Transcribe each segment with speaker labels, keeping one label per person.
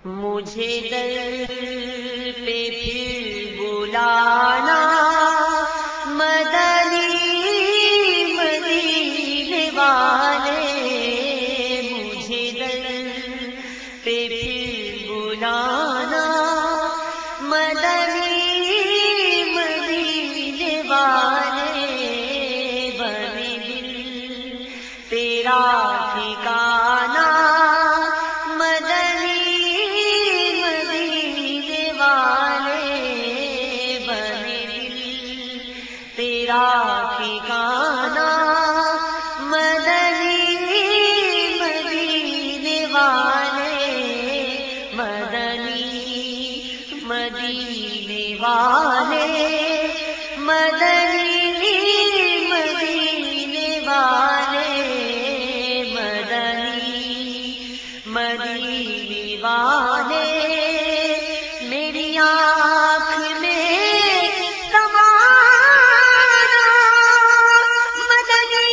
Speaker 1: مجھے در پہ پھر بلانا مدنی مدینے والے، مجھے در پہ پھر بلانا مدنی مدینے والے، بنے دل تیرا ٹھکانہ مدنی مدینے والے، بنے دل تیرا ٹھکانہ مدنی مدینے والے، مدنی مدینے والے، مدنی مدینے والے، مدنی مدینے والے، میری آنکھ میں سمانا مدنی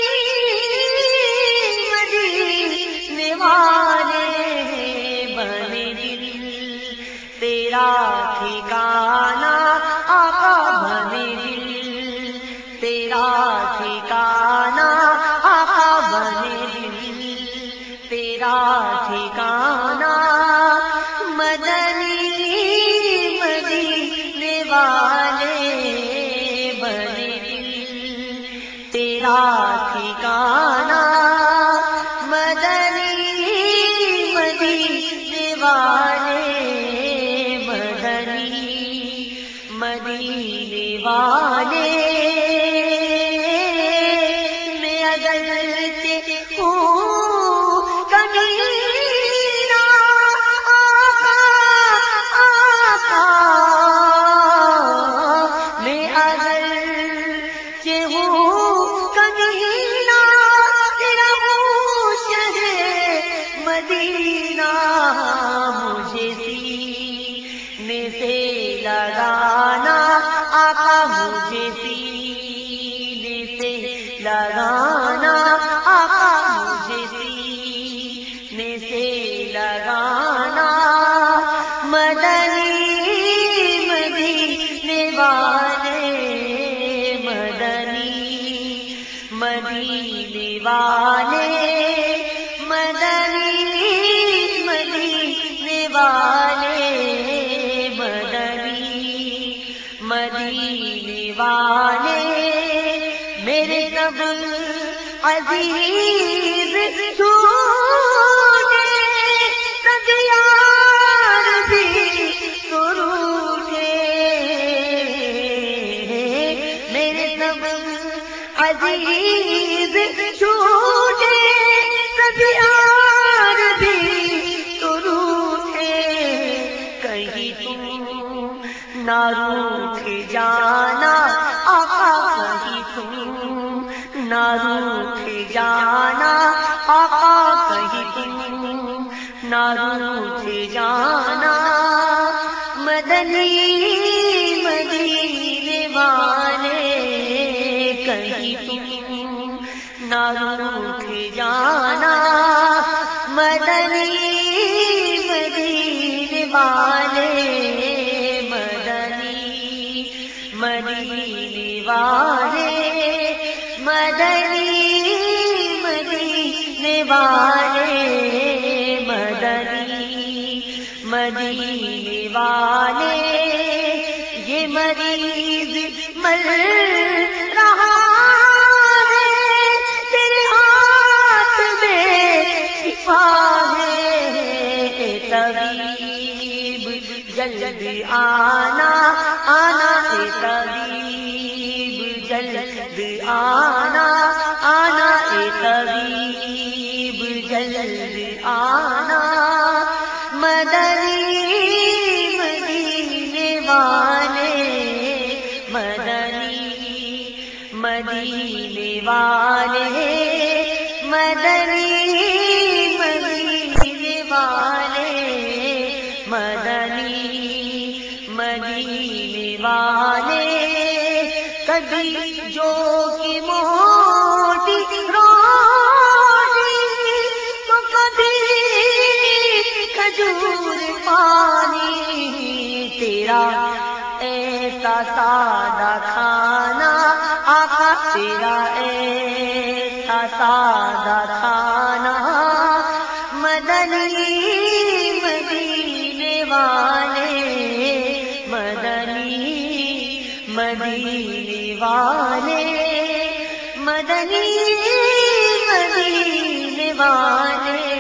Speaker 1: مدینے والے، بنے دل تیرا ٹھکانہ آقا، بنے دل تیرا ٹھکانہ آقا، بنے دل تیرا ٹھکانہ مدنی مدینے والے، بنے دل تیرا ٹھکانہ مدنی مدینے والے، مدنی مدینے والے، میں اگرچہ ہوں کمینہ آقا آقا، میں اگرچہ ہوں کمینہ تیرا ہوں شہر مدینہ، مجھے سینے سے لگانا آقا، مجھے سینے سے لگانا آقا، مجھے سینے سے لگانا مدنی مدینے والے، مدنی مدینے والے، مدنی مدینے والے، مدنی مدینے والے، میرے سب عزیز چھوٹے سب یار بھی تو روٹھے، میرے سب عزیز چھوٹے سب یار بھی تو روٹھے، کہیں تم نہ روٹھ جانا آقا، کہیں تم نہ روٹھ جانا آقا، کہیں تم نہ روٹھ جانا مدنی مدینے والے، کہیں تم نہ روٹھ جانا مدنی مدینے والے، مدنی مدینے والے، مدنی مدینے والے، مدنی مدینے والے، یہ مریض مر رہا ہے تیرے ہاتھ میں شفا ہے، اے طبیب جلد آنا آنا، اے طبیب جلد آنا آنا، اے طبیب جلد آنا مدنی مدینے والے، مدنی مدینے والے، مدنی مدینے والے، مدنی مدینے والے، کبھی جو کی موٹی روٹی تو کبھی کھجور پا تیرا ایسا سادہ کھانا، آقا تیرا ایسا سادہ کھانا، مدنی مدینے والے، مدنی مدینے والے، مدنی مدینے والے